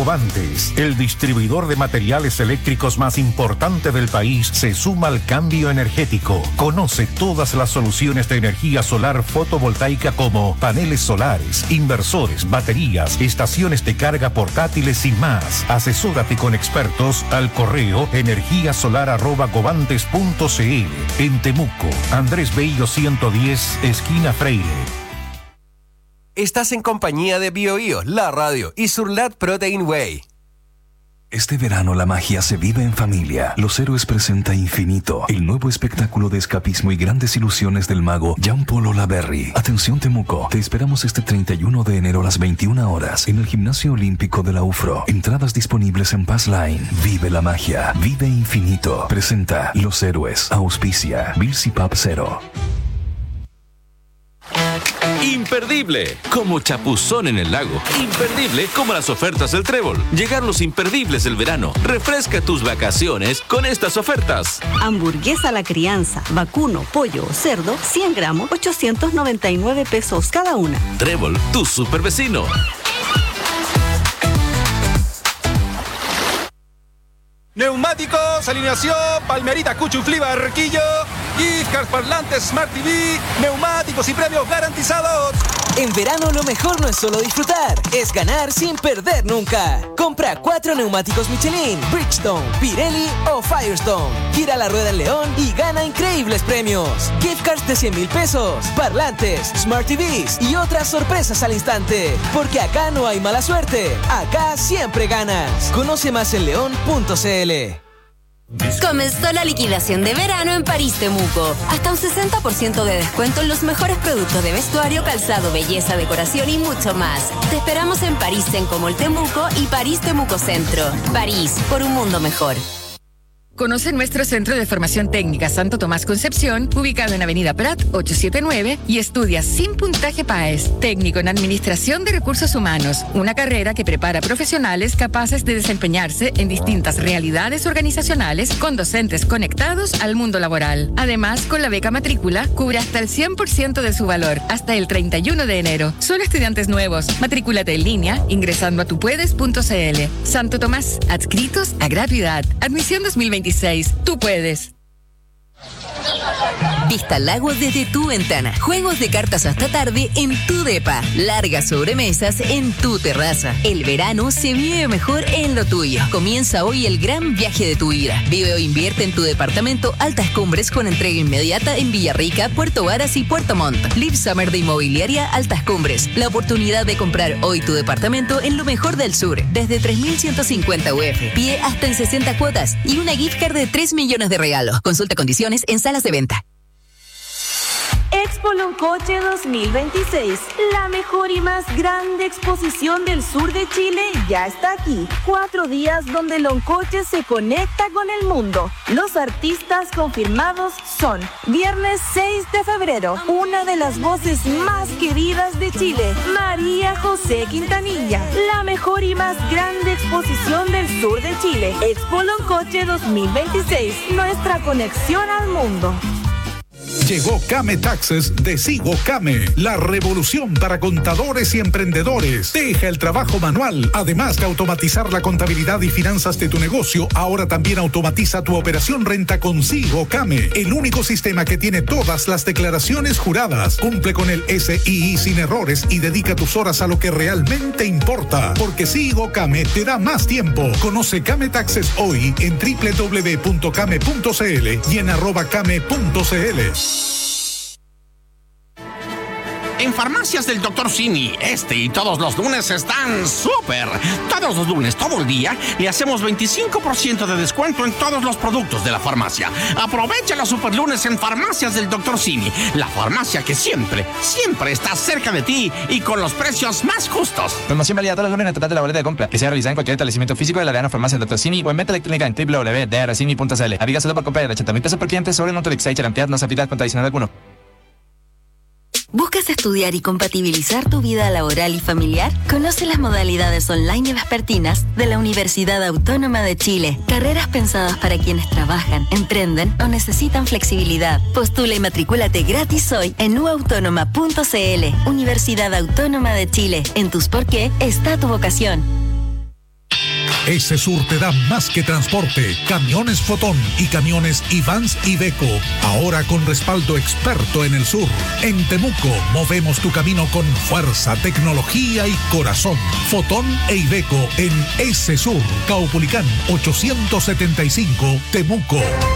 Govantes, el distribuidor de materiales eléctricos más importante del país, se suma al cambio energético. Conoce todas las soluciones de energía solar fotovoltaica como paneles solares, inversores, baterías, estaciones de carga portátiles y más. Asesórate con expertos al correo energiasolar arroba govantes punto cl. En Temuco, Andrés Bello ciento diez, esquina Freire. Estás en compañía de BioBio, la radio y Surlat Protein Whey. Este verano la magia se vive en familia. Los Héroes presenta Infinito, el nuevo espectáculo de escapismo y grandes ilusiones del mago Jean-Paul Olaverry. Atención Temuco, te esperamos este treinta y uno de enero a las veintiuna horas en el Gimnasio Olímpico de la U F R O. Entradas disponibles en Passline. Vive la magia, vive Infinito. Presenta Los Héroes, auspicia Bills y Pub Cero. Imperdible, como chapuzón en el lago. Imperdible, como las ofertas del Trébol. Llegaron los imperdibles del verano. Refresca tus vacaciones con estas ofertas. Hamburguesa a la crianza, vacuno, pollo o cerdo, cien gramos, ochocientos noventa y nueve pesos cada una. Trébol, tu super vecino. Neumáticos, alineación, Palmerita, Cuchuflí, Barquillo, gift cards, parlantes, Smart T V, neumáticos y premios garantizados. En verano lo mejor no es solo disfrutar, es ganar sin perder nunca. Compra cuatro neumáticos Michelin, Bridgestone, Pirelli o Firestone. Gira la rueda en León y gana increíbles premios. Gift cards de cien mil pesos, parlantes, Smart T Vs y otras sorpresas al instante. Porque acá no hay mala suerte, acá siempre ganas. Conoce más en león punto c l. Comenzó la liquidación de verano en París Temuco. Hasta un sesenta por ciento de descuento en los mejores productos de vestuario, calzado, belleza, decoración y mucho más. Te esperamos en París Tencomol Temuco y París Temuco Centro. París, por un mundo mejor. Conoce nuestro Centro de Formación Técnica Santo Tomás Concepción, ubicado en Avenida Prat ochocientos setenta y nueve, y estudia sin puntaje P A E S, técnico en Administración de Recursos Humanos, una carrera que prepara profesionales capaces de desempeñarse en distintas realidades organizacionales con docentes conectados al mundo laboral. Además, con la beca matrícula, cubre hasta el cien por ciento de su valor, hasta el treinta y uno de enero. Solo estudiantes nuevos. Matrículate en línea ingresando a tupuedes punto c l. Santo Tomás, adscritos a gratuidad. Admisión dos mil veintiséis. Tú puedes. Vista al lago desde tu ventana. Juegos de cartas hasta tarde en tu depa. Largas sobremesas en tu terraza. El verano se vive mejor en lo tuyo. Comienza hoy el gran viaje de tu vida. Vive o invierte en tu departamento Altas Cumbres con entrega inmediata en Villarrica, Puerto Varas y Puerto Montt. Live Summer de Inmobiliaria Altas Cumbres. La oportunidad de comprar hoy tu departamento en lo mejor del sur. Desde tres mil ciento cincuenta U F. Pie hasta en sesenta cuotas. Y una gift card de tres millones de regalos. Consulta condiciones en salas de venta. Expo Loncoche dos mil veintiséis, la mejor y más grande exposición del sur de Chile, ya está aquí. Cuatro días donde Loncoche se conecta con el mundo. Los artistas confirmados son: viernes seis de febrero, una de las voces más queridas de Chile, María José Quintanilla. La mejor y más grande exposición del sur de Chile, Expo Loncoche dos mil veintiséis, nuestra conexión al mundo. Llegó Came Taxes de Sigo Came, la revolución para contadores y emprendedores. Deja el trabajo manual. Además de automatizar la contabilidad y finanzas de tu negocio, ahora también automatiza tu operación renta con Sigo Came, el único sistema que tiene todas las declaraciones juradas. Cumple con el S I I sin errores y dedica tus horas a lo que realmente importa. Porque Sigo Came te da más tiempo. Conoce Came Taxes hoy en doble u doble u doble u punto came punto c l y en arroba came punto c l. En Farmacias del doctor Simi, este y todos los lunes están súper. Todos los lunes, todo el día, le hacemos veinticinco por ciento de descuento en todos los productos de la farmacia. Aprovecha los super lunes en Farmacias del doctor Simi, la farmacia que siempre, siempre está cerca de ti y con los precios más justos. Promoción válida todos los lunes en el total de la boleta de compra, que sea realizada en cualquier establecimiento físico de la Arena Farmacia del doctor Simi o en venta electrónica en doble u doble u doble u punto d r simi punto c l. Aviga solo por compra de ochenta mil pesos por cliente sobre Notolix y cantidad no se aplica con adicional alguno. ¿Buscas estudiar y compatibilizar tu vida laboral y familiar? Conoce las modalidades online y vespertinas de la Universidad Autónoma de Chile. Carreras pensadas para quienes trabajan, emprenden o necesitan flexibilidad. Postula y matricúlate gratis hoy en u autónoma punto c l. Universidad Autónoma de Chile. En tus por qué está tu vocación. Esesur te da más que transporte, camiones Fotón y camiones Ivans Iveco, ahora con respaldo experto en el sur. En Temuco movemos tu camino con fuerza, tecnología y corazón. Fotón e Iveco en Esesur, Caupolicán ochocientos setenta y cinco, Temuco.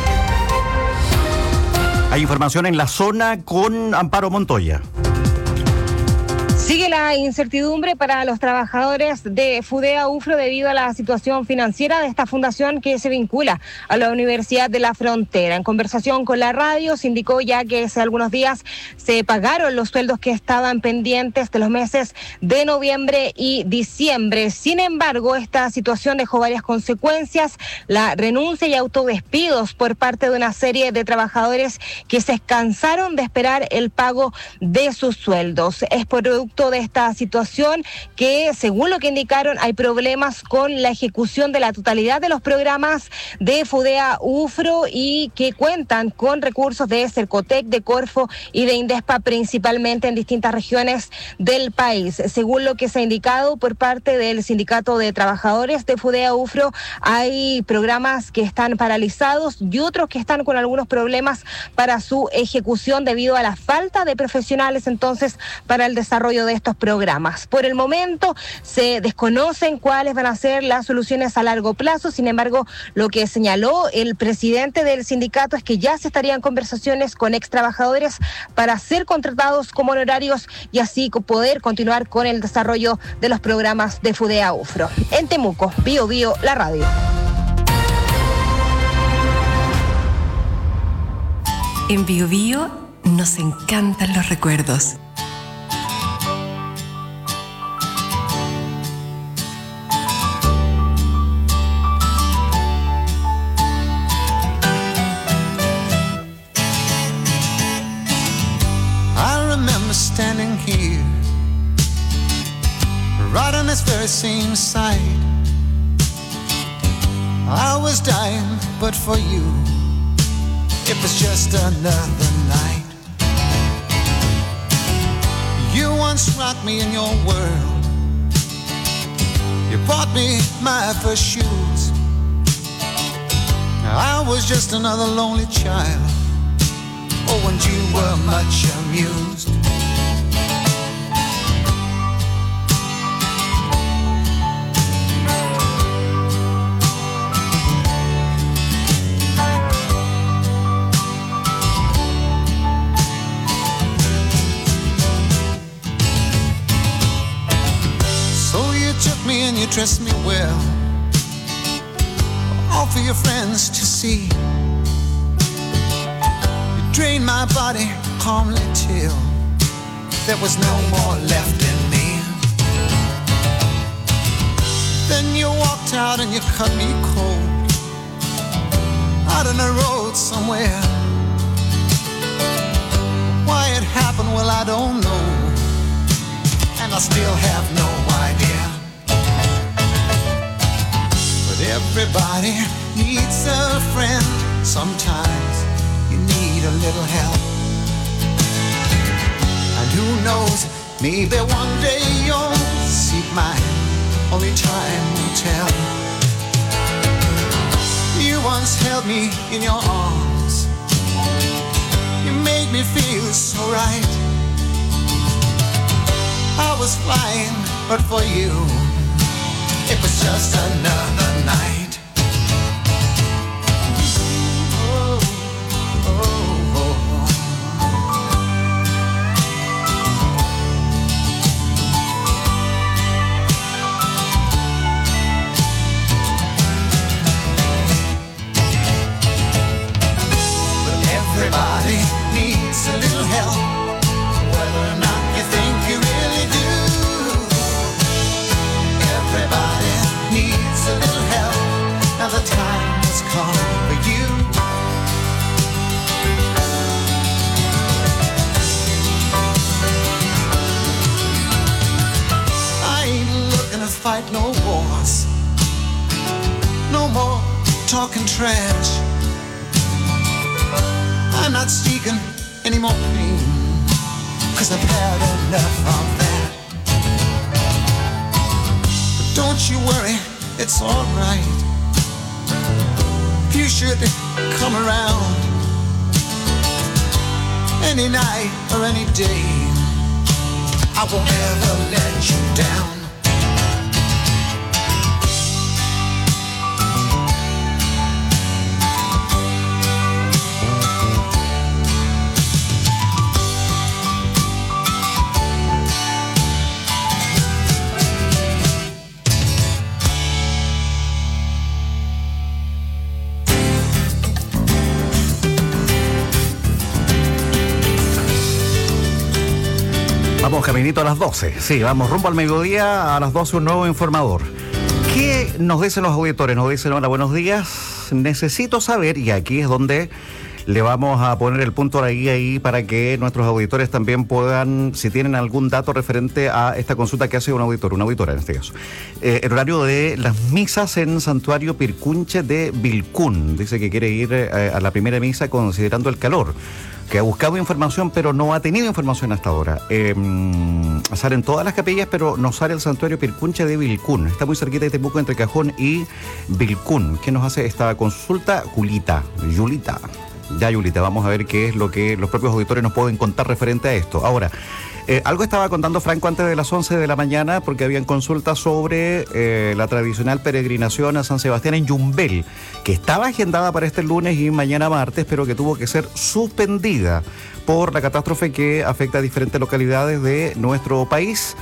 Hay información en la zona con Amparo Montoya. Sigue la incertidumbre para los trabajadores de FUDEA UFRO debido a la situación financiera de esta fundación que se vincula a la Universidad de la Frontera. En conversación con la radio se indicó ya que hace algunos días se pagaron los sueldos que estaban pendientes de los meses de noviembre y diciembre. Sin embargo, esta situación dejó varias consecuencias: la renuncia y autodespidos por parte de una serie de trabajadores que se cansaron de esperar el pago de sus sueldos. Es producto de esta situación que, según lo que indicaron, hay problemas con la ejecución de la totalidad de los programas de FUDEA UFRO y que cuentan con recursos de Cercotec, de Corfo y de Indespa, principalmente en distintas regiones del país. Según lo que se ha indicado por parte del Sindicato de Trabajadores de FUDEA UFRO, hay programas que están paralizados y otros que están con algunos problemas para su ejecución debido a la falta de profesionales entonces para el desarrollo de estos programas. Por el momento se desconocen cuáles van a ser las soluciones a largo plazo. Sin embargo, lo que señaló el presidente del sindicato es que ya se estarían conversaciones con ex trabajadores para ser contratados como honorarios y así poder continuar con el desarrollo de los programas de FUDEA UFRO. En Temuco, Bio Bio, la radio. En Bio Bio nos encantan los recuerdos. Standing here, right on this very same side. I was dying, but for you, it was just another night. You once rocked me in your world. You bought me my first shoes. I was just another lonely child. Oh, and you were much amused. And you dress me well, all for your friends to see. You drain my body calmly till there was no more left in me. Then you walked out and you cut me cold, out on the road somewhere. Why it happened, well, I don't know, and I still have no idea. Everybody needs a friend. Sometimes you need a little help. And who knows, maybe one day you'll see mine. Only time will tell. You once held me in your arms. You made me feel so right. I was flying, but for you it was just another night. Oh, oh, oh. But everybody needs a little help, whether or not you think you really do. Everybody needs a little help. Now the time has come for you. I ain't looking to fight no wars, no more talking trash. I'm not seeking any more pain, 'cause I've had enough of that. Don't you worry, it's alright. You should come around any night or any day. I won't ever let you down. Vamos caminito a las doce. Sí, vamos rumbo al mediodía, a las doce un nuevo informador. ¿Qué nos dicen los auditores? Nos dicen, hola, buenos días. Necesito saber, y aquí es donde le vamos a poner el punto ahí, ahí para que nuestros auditores también puedan, si tienen algún dato referente a esta consulta que hace un auditor, una auditora en este caso. Eh, el horario de las misas en Santuario Pircunche de Vilcún. Dice que quiere ir eh, a la primera misa considerando el calor, que ha buscado información pero no ha tenido información hasta ahora. Eh, salen todas las capillas, pero no sale el Santuario Pircunche de Vilcún. Está muy cerquita de Temuco, entre Cajón y Vilcún. ¿Qué nos hace esta consulta? Julita, Julita. Ya, Julita, vamos a ver qué es lo que los propios auditores nos pueden contar referente a esto. Ahora, eh, algo estaba contando Franco antes de las once de la mañana, porque habían consultas sobre eh, la tradicional peregrinación a San Sebastián en Yumbel, que estaba agendada para este lunes y mañana martes, pero que tuvo que ser suspendida por la catástrofe que afecta a diferentes localidades de nuestro país.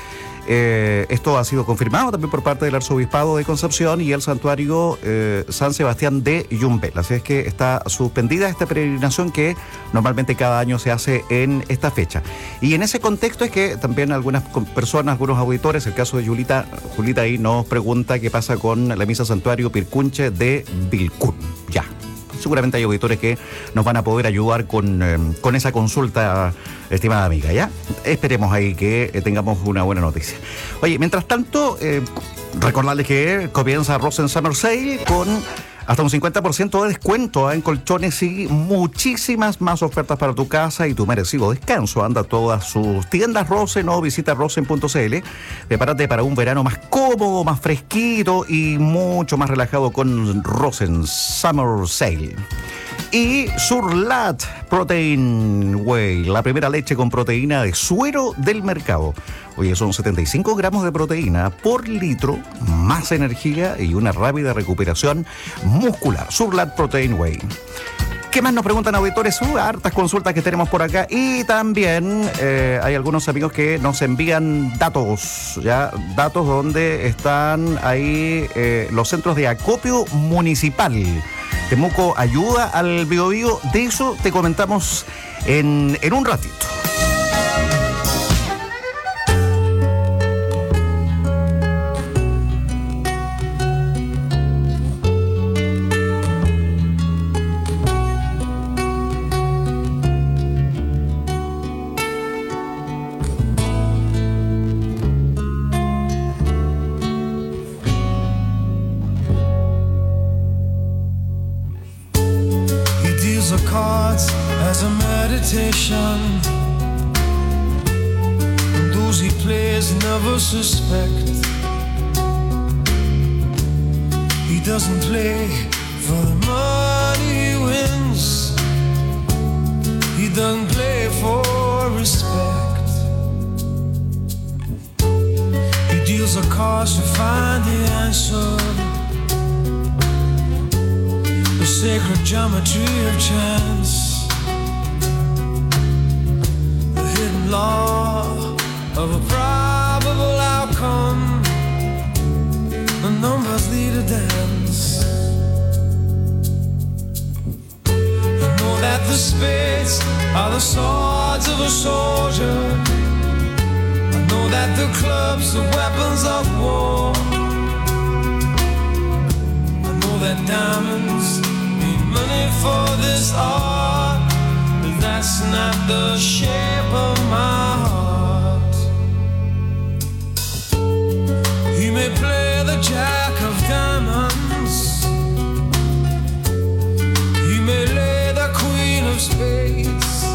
Eh, esto ha sido confirmado también por parte del Arzobispado de Concepción y el Santuario eh, San Sebastián de Yumbel. Así es que está suspendida esta peregrinación que normalmente cada año se hace en esta fecha. Y en ese contexto es que también algunas personas, algunos auditores, el caso de Julita, Julita ahí nos pregunta qué pasa con la misa Santuario Pircunche de Vilcún. Ya. Seguramente hay auditores que nos van a poder ayudar con, eh, con esa consulta, estimada amiga, ¿ya? Esperemos ahí que eh, tengamos una buena noticia. Oye, mientras tanto, eh, recordarles que comienza Rosen Summer Sale con hasta un cincuenta por ciento de descuento en colchones y muchísimas más ofertas para tu casa y tu merecido descanso. Anda a todas sus tiendas Rosen o visita rosen punto c l. Prepárate para un verano más cómodo, más fresquito y mucho más relajado con Rosen Summer Sale. Y Surlat Protein Whey, la primera leche con proteína de suero del mercado. Oye, son setenta y cinco gramos de proteína por litro, más energía y una rápida recuperación muscular. Surlat Protein Whey. ¿Qué más nos preguntan auditores? Uh, hartas consultas que tenemos por acá. Y también eh, hay algunos amigos que nos envían datos, ya datos donde están ahí eh, los centros de acopio municipal. Temuco ayuda al Biobío. De eso te comentamos en, en un ratito. And those he plays never suspect. He doesn't play for the money he wins. He doesn't play for respect. He deals the cards to find the answer. The sacred geometry of chance. Law of a probable outcome. The numbers lead a dance. I know that the spades are the swords of a soldier. I know that the clubs are weapons of war. I know that diamonds need money for this art. That's not the shape of my heart. He may play the jack of diamonds. He may lay the queen of spades.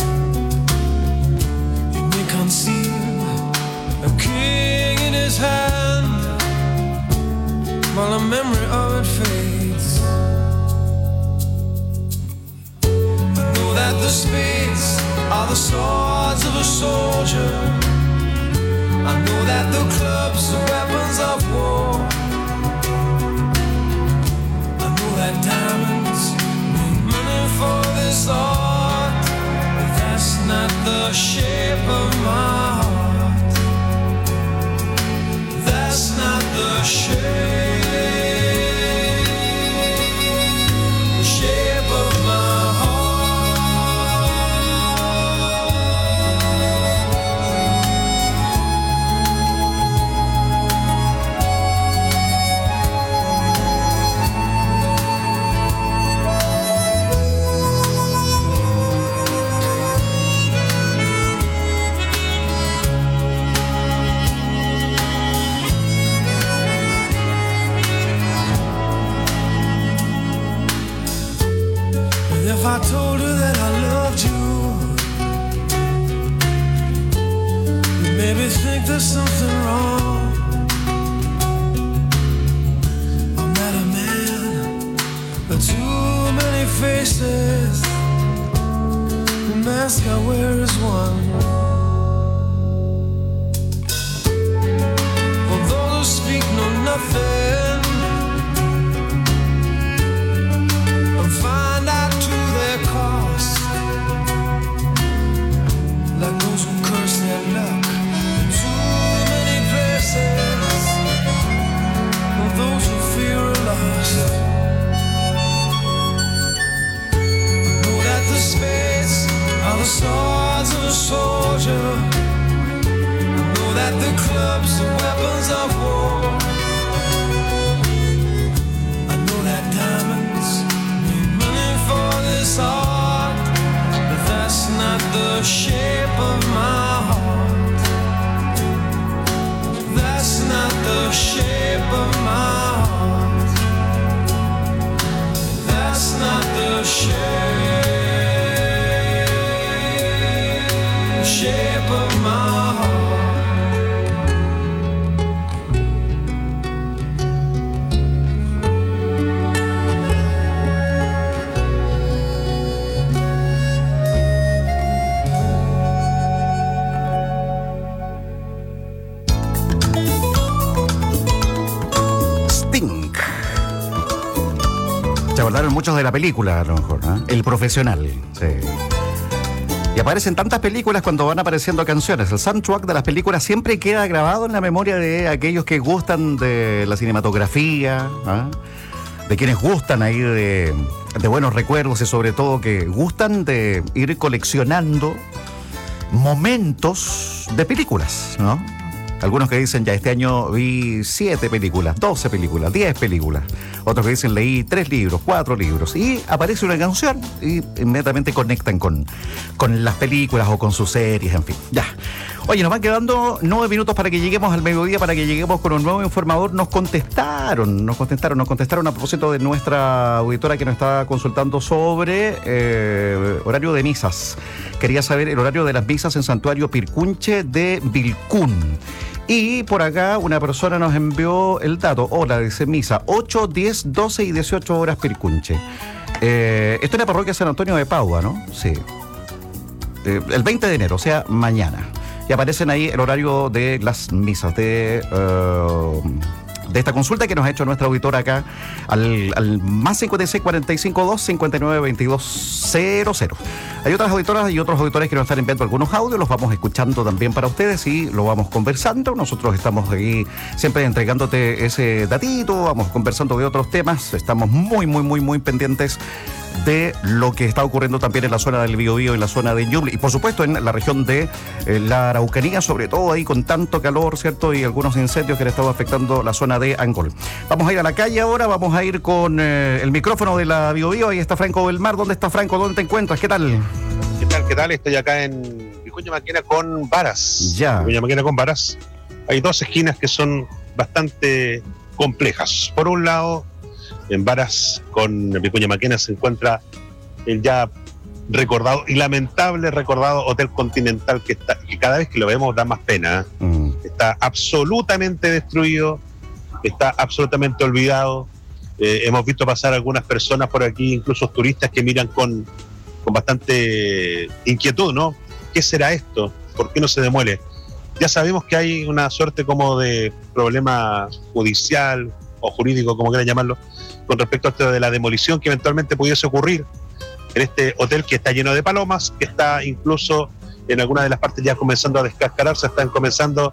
He may conceal a king in his hand, while a the memory of it fades. I know that the spades are the swords of a soldier. I know that the clubs are weapons of war. I know that diamonds need money for this art, but that's not the shape of my heart. That's not the shape, the shape of my heart. If I told her that I loved you, you'd maybe think there's something wrong. I'm not a man, but too many faces. The mask I wear is one. For those who speak know nothing and find out to their cost, like those who curse their luck in too many places, or those who fear a loss. I know that the spades are the swords of a soldier. I know that the clubs are weapons of war. I know that diamonds need money for this art, but that's not the shape of my heart. That's not the shape of my heart. That's not the shape, the shape of my heart. Se acordaron muchos de la película, a lo mejor, ¿eh? El Profesional, sí. Y aparecen tantas películas cuando van apareciendo canciones. El soundtrack de las películas siempre queda grabado en la memoria de aquellos que gustan de la cinematografía, ¿eh? De quienes gustan ahí de, de buenos recuerdos y sobre todo que gustan de ir coleccionando momentos de películas, ¿no? Algunos que dicen, ya este año vi siete películas, doce películas, diez películas. Otros que dicen, leí tres libros, cuatro libros. Y aparece una canción y inmediatamente conectan con, con las películas o con sus series, en fin. Ya. Oye, nos van quedando nueve minutos para que lleguemos al mediodía, para que lleguemos con un nuevo informador. Nos contestaron, nos contestaron, nos contestaron a propósito de nuestra auditora que nos está consultando sobre eh, horario de misas. Quería saber el horario de las misas en Santuario Pircunche de Vilcún. Y por acá una persona nos envió el dato. Hola, dice misa, ocho, diez, doce y dieciocho horas Pircunche. Eh, esto es la parroquia San Antonio de Padua, ¿no? Sí. Eh, el veinte de enero, o sea, mañana. Y aparecen ahí el horario de las misas de... Uh, de esta consulta que nos ha hecho nuestra auditora acá al, al más cincuenta y seis, cuarenta y cinco, dos, cincuenta y nueve, veintidós, cero cero. Hay otras auditoras y otros auditores que nos están enviando algunos audios, los vamos escuchando también para ustedes y lo vamos conversando. Nosotros estamos aquí siempre entregándote ese datito, vamos conversando de otros temas, estamos muy, muy, muy, muy pendientes de lo que está ocurriendo también en la zona del Biobío, en la zona de Ñuble y por supuesto en la región de eh, la Araucanía, sobre todo ahí con tanto calor, ¿cierto? Y algunos incendios que han estado afectando la zona de Angol. Vamos a ir a la calle ahora, vamos a ir con eh, el micrófono de la Biobío. Ahí está Franco Belmar. ¿Dónde está Franco? ¿Dónde te encuentras? ¿Qué tal? ¿Qué tal? ¿Qué tal? Estoy acá en Vicuña Maquena con Varas. Ya. Vicuña Maquena con Varas. Hay dos esquinas que son bastante complejas. Por un lado, en Varas con Vicuña Maquena se encuentra el ya recordado y lamentable recordado Hotel Continental que, está, que cada vez que lo vemos da más pena. ¿eh? Mm. Está absolutamente destruido, está absolutamente olvidado. Eh, hemos visto pasar algunas personas por aquí, incluso turistas que miran con, con bastante inquietud, ¿no? ¿Qué será esto? ¿Por qué no se demuele? Ya sabemos que hay una suerte como de problema judicial o jurídico, como quieran llamarlo, con respecto a esto de la demolición que eventualmente pudiese ocurrir en este hotel que está lleno de palomas, que está incluso en algunas de las partes ya comenzando a descascararse, están comenzando,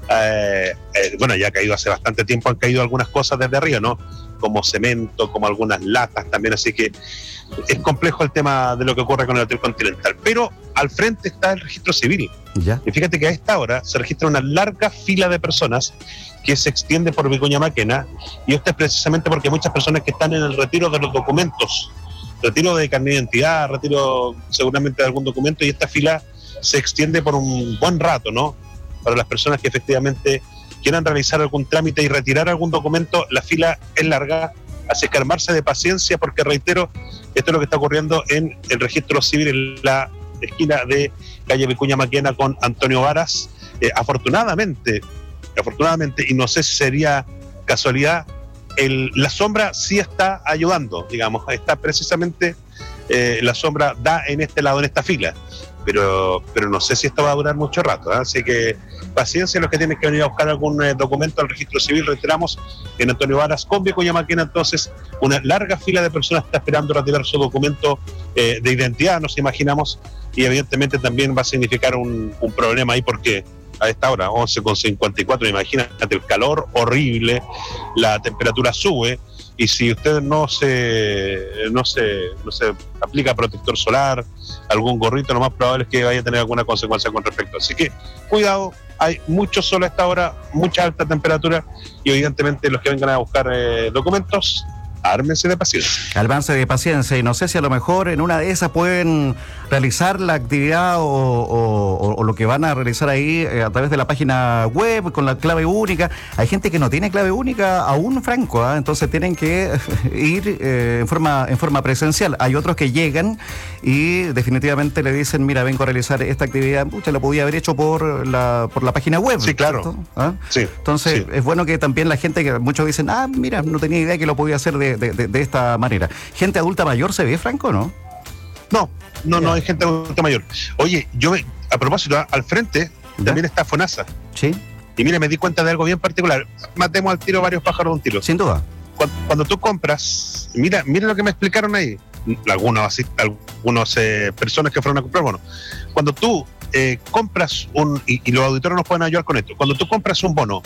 eh, eh, bueno, ya ha caído hace bastante tiempo, han caído algunas cosas desde arriba, ¿no? Como cemento, como algunas latas también, así que es complejo el tema de lo que ocurre con el Hotel Continental. Pero al frente está el registro civil. ¿Ya? Y fíjate que a esta hora se registra una larga fila de personas que se extiende por Vicuña Maquena, y esto es precisamente porque hay muchas personas que están en el retiro de los documentos, retiro de carnet de identidad, retiro seguramente de algún documento, y esta fila se extiende por un buen rato, ¿no? Para las personas que efectivamente quieran realizar algún trámite y retirar algún documento, la fila es larga, así que armarse de paciencia, porque reitero, esto es lo que está ocurriendo en el registro civil en la esquina de calle Vicuña Maquena con Antonio Varas. Eh, afortunadamente, afortunadamente, y no sé si sería casualidad, el, la sombra sí está ayudando, digamos, está precisamente, eh, la sombra da en este lado, en esta fila. Pero, pero no sé si esto va a durar mucho rato, ¿eh? Así que paciencia los que tienen que venir a buscar algún eh, documento al registro civil. Reiteramos, en Antonio Varas con Vicuña Maquena, entonces una larga fila de personas está esperando retirar su documento eh, de identidad, nos imaginamos, y evidentemente también va a significar un, un problema ahí, porque a esta hora, once con cincuenta y cuatro, imagínate el calor horrible, la temperatura sube, y si usted no se, no se, no se aplica protector solar, algún gorrito, lo más probable es que vaya a tener alguna consecuencia con respecto. Así que cuidado, hay mucho sol a esta hora, mucha alta temperatura, y evidentemente los que vengan a buscar eh, documentos, ármense de paciencia. Ármense de paciencia, y no sé si a lo mejor en una de esas pueden realizar la actividad o, o, o lo que van a realizar ahí eh, a través de la página web con la clave única. Hay gente que no tiene clave única aún, Franco, ¿eh? Entonces tienen que ir eh, en forma en forma presencial. Hay otros que llegan y definitivamente le dicen, mira, vengo a realizar esta actividad, pucha, lo podía haber hecho por la por la página web. Sí, claro. ¿Ah? Sí, entonces sí. Es bueno que también la gente, que muchos dicen, ah, mira, no tenía idea que lo podía hacer de De, de, de esta manera. ¿Gente adulta mayor se ve, Franco, no? No, no, no hay gente adulta mayor. Oye, yo me, a propósito, al frente ¿Ya? también está FONASA. Sí. Y mire, me di cuenta de algo bien particular. Matemos al tiro varios pájaros de un tiro. Sin duda. Cuando, cuando tú compras, mira, mira lo que me explicaron ahí. Algunos, así, algunos eh, personas que fueron a comprar, bueno, cuando tú eh, compras un, y, y los auditores nos pueden ayudar con esto, cuando tú compras un bono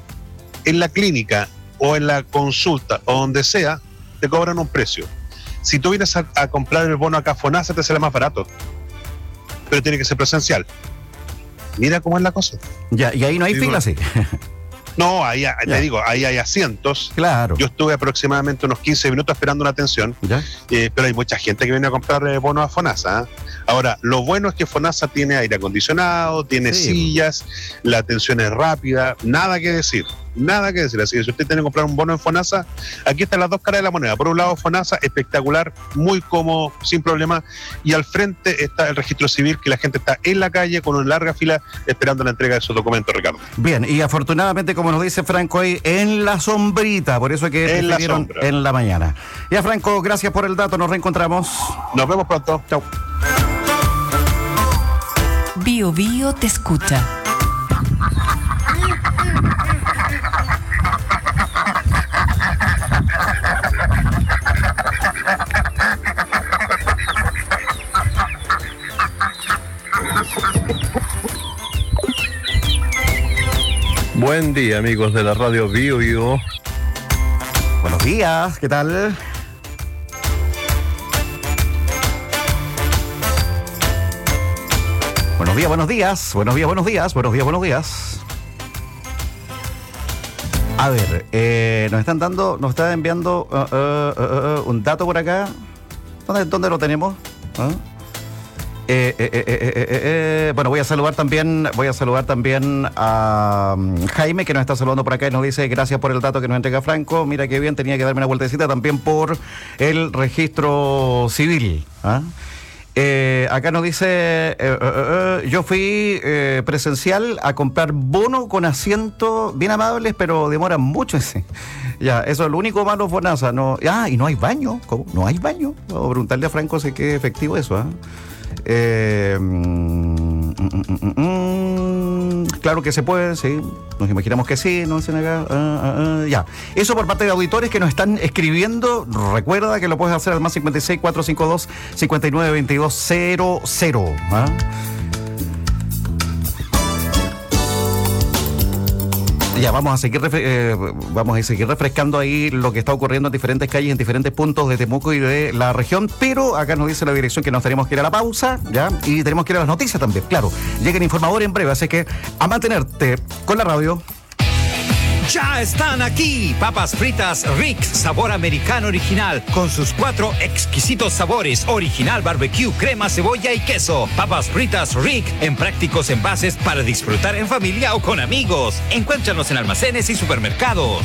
en la clínica o en la consulta o donde sea, te cobran un precio. Si tú vienes a, a comprar el bono acá a FONASA, te sale más barato, pero tiene que ser presencial. Mira cómo es la cosa. Ya, y ahí no hay fila, sí. No, ahí te ya. digo, ahí hay asientos. Claro. Yo estuve aproximadamente unos quince minutos esperando una atención, eh, pero hay mucha gente que viene a comprar eh, bonos a FONASA. ¿eh? Ahora, lo bueno es que FONASA tiene aire acondicionado, tiene sí. sillas, la atención es rápida, nada que decir. Nada que decir, así que si usted tiene que comprar un bono en FONASA, aquí están las dos caras de la moneda. Por un lado, FONASA, espectacular, muy cómodo, sin problema, y al frente está el registro civil, que la gente está en la calle con una larga fila esperando la entrega de sus documentos, Ricardo. Bien, y afortunadamente, como nos dice Franco ahí, en la sombrita, por eso es que en te vieron en la mañana. Ya, Franco, gracias por el dato, nos reencontramos. Nos vemos pronto. Chau. Bio Bio te escucha. Buen día, amigos de la radio Bio Bio. Buenos días, ¿qué tal? Buenos días, buenos días, buenos días, buenos días, buenos días, buenos días. A ver, eh, nos están dando, nos está enviando uh, uh, uh, uh, un dato por acá. ¿Dónde, dónde lo tenemos? ¿Ah? Eh, eh, eh, eh, eh, eh, bueno, voy a saludar también, voy a saludar también a um, Jaime, que nos está saludando por acá y nos dice gracias por el dato que nos entrega Franco. Mira qué bien, tenía que darme una vueltecita también por el registro civil. ¿Ah? Eh, acá nos dice, eh, eh, eh, yo fui eh, presencial a comprar bono con asientos bien amables, pero demoran mucho ese. Ya, eso es lo único malo, Bonasa. No, ah, y no hay baño. ¿Cómo? No hay baño. Vamos a preguntarle a Franco si es que es efectivo eso. ¿eh? Eh, mm, mm, mm, mm, claro que se puede, sí. Nos imaginamos que sí, no dicen acá. Uh, uh, uh, ya. Eso por parte de auditores que nos están escribiendo. Recuerda que lo puedes hacer al más cincuenta y seis, cuatrocientos cincuenta y dos, cincuenta y nueve, veintidós, cero cero. ¿Ah? Ya, vamos a seguir refre- eh, vamos a seguir refrescando ahí lo que está ocurriendo en diferentes calles, en diferentes puntos de Temuco y de la región, pero acá nos dice la dirección que nos tenemos que ir a la pausa, ¿ya? Y tenemos que ir a las noticias también, claro. Llega el informador en breve, así que a mantenerte con la radio. Ya están aquí, papas fritas Rick, sabor americano original, con sus cuatro exquisitos sabores, original barbecue, crema, cebolla y queso. Papas fritas Rick, en prácticos envases para disfrutar en familia o con amigos. Encuéntranos en almacenes y supermercados.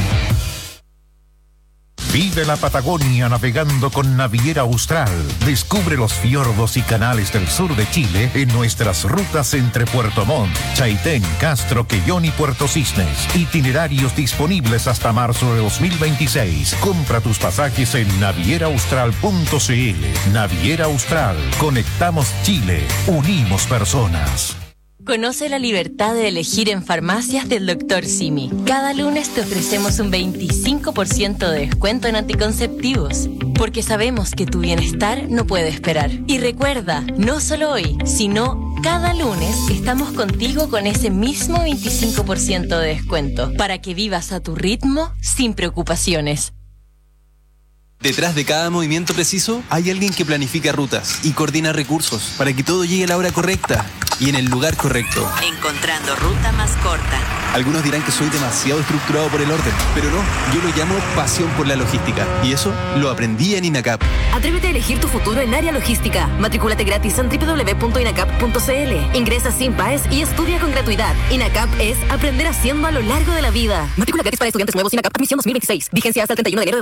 Vive la Patagonia navegando con Naviera Austral. Descubre los fiordos y canales del sur de Chile en nuestras rutas entre Puerto Montt, Chaitén, Castro, Quellón y Puerto Cisnes. Itinerarios disponibles hasta marzo de dos mil veintiséis. Compra tus pasajes en naviera austral punto c l. Naviera Austral. Conectamos Chile. Unimos personas. Conoce la libertad de elegir en farmacias del doctor Simi. Cada lunes te ofrecemos un veinticinco por ciento de descuento en anticonceptivos, porque sabemos que tu bienestar no puede esperar. Y recuerda, no solo hoy, sino cada lunes estamos contigo con ese mismo veinticinco por ciento de descuento, para que vivas a tu ritmo sin preocupaciones. Detrás de cada movimiento preciso hay alguien que planifica rutas y coordina recursos para que todo llegue a la hora correcta y en el lugar correcto. Encontrando ruta más corta. Algunos dirán que soy demasiado estructurado por el orden, pero no, yo lo llamo pasión por la logística y eso lo aprendí en INACAP. Atrévete a elegir tu futuro en área logística. Matricúlate gratis en doble u doble u doble u punto inacap punto c l. Ingresa sin paes y estudia con gratuidad. INACAP es aprender haciendo a lo largo de la vida. Matrícula gratis para estudiantes nuevos INACAP, admisión dos mil veintiséis. Vigencia hasta el treinta y uno de enero.